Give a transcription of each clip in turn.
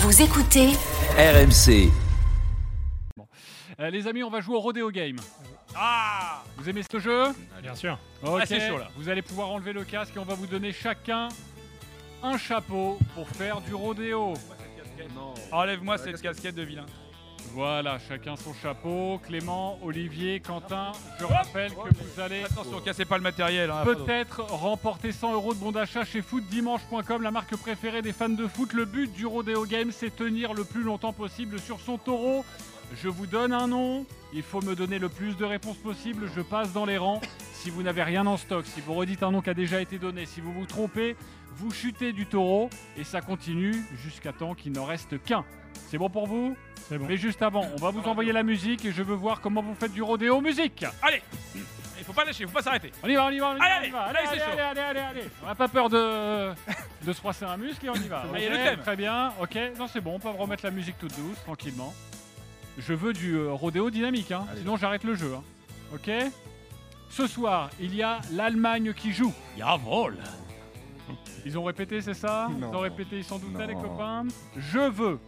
Vous écoutez RMC. Les amis, on va jouer au Rodeo Game. Ah, Vous aimez ce jeu? Bien sûr. Ok. c'est chaud là. Vous allez pouvoir enlever le casque et on va vous donner chacun un chapeau pour faire du rodéo. Enlève-moi cette casquette de vilain. Voilà, chacun son chapeau. Clément, Olivier, Quentin, je rappelle que vous allez Attention, cassez pas le matériel. Hein, peut-être remporter 100 € de bon d'achat chez footdimanche.com, la marque préférée des fans de foot. Le but du Rodeo Game, c'est tenir le plus longtemps possible sur son taureau. Je vous donne un nom, il faut me donner le plus de réponses possible, je passe dans les rangs. Si vous n'avez rien en stock, si vous redites un nom qui a déjà été donné, si vous vous trompez, vous chutez du taureau et ça continue jusqu'à temps qu'il n'en reste qu'un. C'est bon pour vous? C'est bon. Mais juste avant, on va vous envoyer la musique et je veux voir comment vous faites du rodéo. Musique! Allez, il faut pas lâcher, il faut pas s'arrêter. On y va, on y va, on y va, Allez, on y va. allez, c'est chaud. Allez. On n'a pas peur de se froisser un muscle et on y va. Il y a Ok, le thème. Très bien, ok. Non, c'est bon, on peut remettre la musique toute douce, tranquillement. Je veux du rodéo dynamique, hein. Sinon j'arrête le jeu. Hein. Ok? Ce soir, il y a l'Allemagne qui joue. Jawohl. Ils ont répété, c'est ça? Non. Ils ont répété, ils s'en doutaient, les copains. Je veux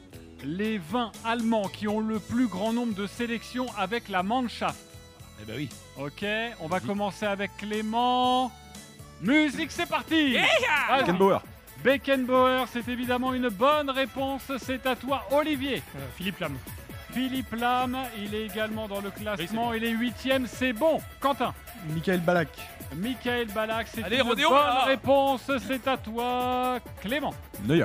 les 20 Allemands qui ont le plus grand nombre de sélections avec la Mannschaft. Eh ben oui. Ok, on va commencer avec Clément. Musique, c'est parti! Vas-y. Beckenbauer. Beckenbauer, c'est évidemment une bonne réponse. C'est à toi, Olivier. Philippe Lam. Philippe Lam, il est également dans le classement. Il est 8e, c'est bon. Quentin. Michael Ballack. Michael Ballack, c'est Allez, une rodéo, bonne là. réponse. C'est à toi, Clément. Neuer.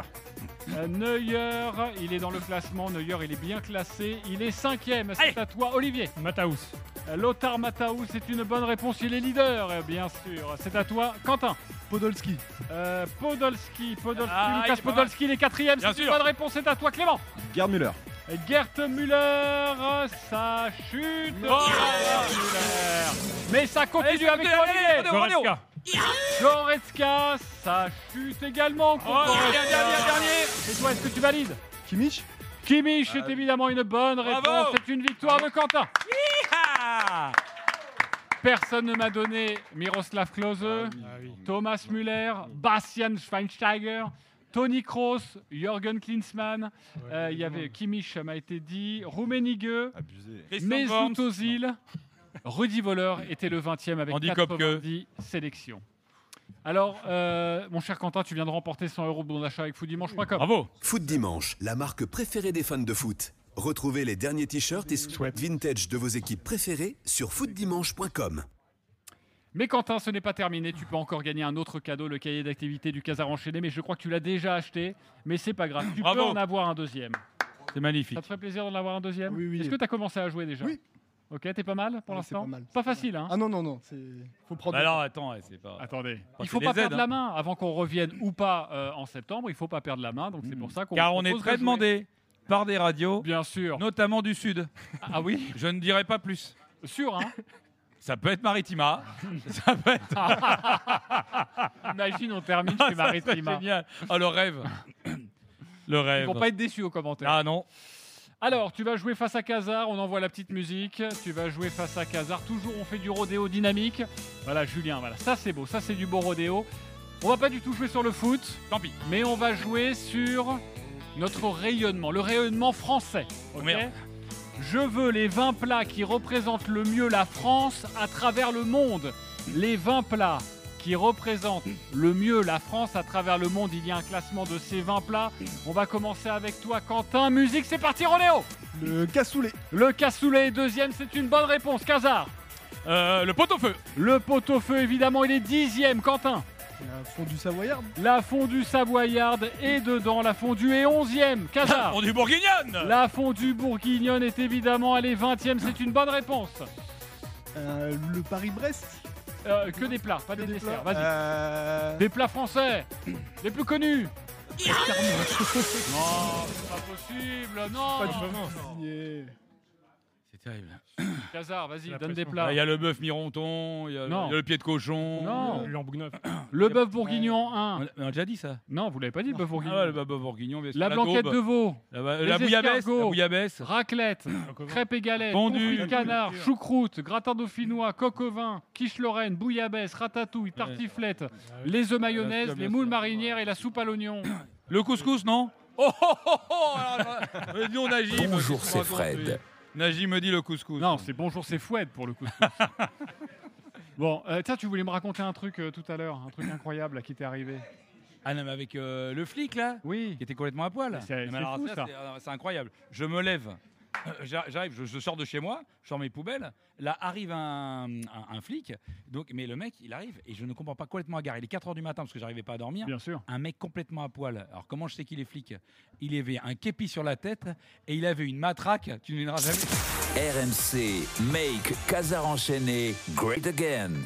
Neuer, il est dans le classement. Neuer, il est bien classé. Il est 5e. C'est Allez. à toi, Olivier. Matthaus. Lothar Matthaus, c'est une bonne réponse. Il est leader, bien sûr. C'est à toi, Quentin. Podolski. Podolski, Ah, il Lucas est pas Podolski, il est 4e. Bien C'est une sûr. bonne réponse. C'est à toi, Clément. Gerd Müller. Gerd Müller, ça chute. Gerd Müller. Mais ça continue avec Olivier. Rodéo. Goretzka, ça chute également. pour Oh, Goretzka. un dernier. Et toi, est-ce que tu valides? Kimmich. Kimmich est évidemment une bonne réponse. Bravo. C'est une victoire de Quentin. Ah. Personne ne m'a donné Miroslav Klose, Thomas Müller, Bastian Schweinsteiger, Toni Kroos, Jürgen Klinsmann. Il y avait Kimmich, m'a été dit, Rummenigge, Mesut Özil, Rudi Völler était le 20e avec Andy 90 sélections. Alors, mon cher Quentin, tu viens de remporter 100 € de bon d'achat avec footdimanche.com. Bravo. Foot Dimanche, la marque préférée des fans de foot. Retrouvez les derniers t-shirts et sweats vintage de vos équipes préférées sur footdimanche.com. Mais Quentin, ce n'est pas terminé. Tu peux encore gagner un autre cadeau, le cahier d'activité du Casar enchaîné. Mais je crois que tu l'as déjà acheté. Mais c'est pas grave. Tu Bravo. peux en avoir un deuxième. C'est magnifique. Ça te ferait plaisir d'en avoir un deuxième? Oui. Est-ce que tu as commencé à jouer déjà? Oui. Ok, t'es pas mal pour Ouais, c'est l'instant? pas mal, Pas c'est pas facile, hein? Ah non, c'est. Faut prendre. Bah alors attends, c'est pas. Attendez. Enfin, Il faut c'est pas des perdre aides, la hein. main avant qu'on revienne ou pas en septembre. Il faut pas perdre la main. Donc c'est pour ça qu'on. Car on est propose très de jouer. demandé par des radios, Bien sûr. notamment du sud. Ah oui? Je ne dirai pas plus. Sûr, hein? Ça peut être Maritima. Ça peut être. Imagine, on termine Ça chez peut être Maritima. génial. Oh le rêve. Le Ils rêve. vont pas être déçus aux commentaires. Ah non. Alors, tu vas jouer face à Casar, on envoie la petite musique. Tu vas jouer face à Casar. Toujours, on fait du rodéo dynamique. Voilà, Julien, voilà. Ça, c'est beau. Ça, c'est du beau rodéo. On va pas du tout jouer sur le foot, Tant pis. mais on va jouer sur notre rayonnement, le rayonnement français. Ok ? Merde. Je veux les 20 plats qui représentent le mieux la France à travers le monde. Les 20 plats qui représentent le mieux la France à travers le monde. Il y a un classement de ces 20 plats. On va commencer avec toi, Quentin. Musique, c'est parti, Ronéo. Le cassoulet. Le cassoulet est deuxième, c'est une bonne réponse. Casar. Le pot-au-feu. Le pot-au-feu, évidemment, il est 10e. Quentin. La fondue savoyarde. La fondue savoyarde est dedans. La fondue est 11e. Casar. On du bourguignonne. La fondue bourguignonne est évidemment, elle est 20e. C'est une bonne réponse. Le Paris-Brest. Que des plats, pas des desserts. Vas-y. Vas-y. Des plats français, les plus connus. Non, c'est pas possible. Non. Pas du tout. C'est terrible. Casar, vas-y, La donne des pression. plats. Il y a le bœuf mironton, il y a Non. le pied de cochon. Non. Lambougneuf. Le bœuf bourguignon 1. On a déjà dit ça. Non, vous l'avez pas dit, le bœuf Ah bourguignon. ouais, le bœuf bourguignon, bien sûr. La blanquette daube. de veau, La les bouillabaisse. escargots. La bouillabaisse. raclette, crêpes et galettes, Fondue. confit de canard, choucroute, gratin dauphinois, coq au vin, quiche lorraine, bouillabaisse, ratatouille, tartiflette, les œufs mayonnaise, sûr, bien les moules sûr. marinières et la soupe à l'oignon. Le couscous, non? Oh, oh, oh, oh alors, non, Najim. Bonjour, qu'est-ce c'est que tu racontes, Fred. lui Najim me dit le couscous. Non, c'est bonjour, c'est Foued pour le couscous. Bon, tiens, tu voulais me raconter un truc tout à l'heure, un truc incroyable là, qui t'est arrivé. Ah non, mais avec le flic, là, Oui. qui était complètement à poil. C'est Mais alors, fou, ça. c'est incroyable. Je me lève. J'arrive, je sors de chez moi, je sors mes poubelles. Là arrive un flic. Donc, mais le mec, il arrive et je ne comprends pas, complètement à gare. Il est 4h du matin parce que j'arrivais pas à dormir. Bien sûr. Un mec complètement à poil. Alors comment je sais qu'il est flic? Il avait un képi sur la tête et il avait une matraque. Tu ne verras jamais. RMC, make Casar enchaîné great again.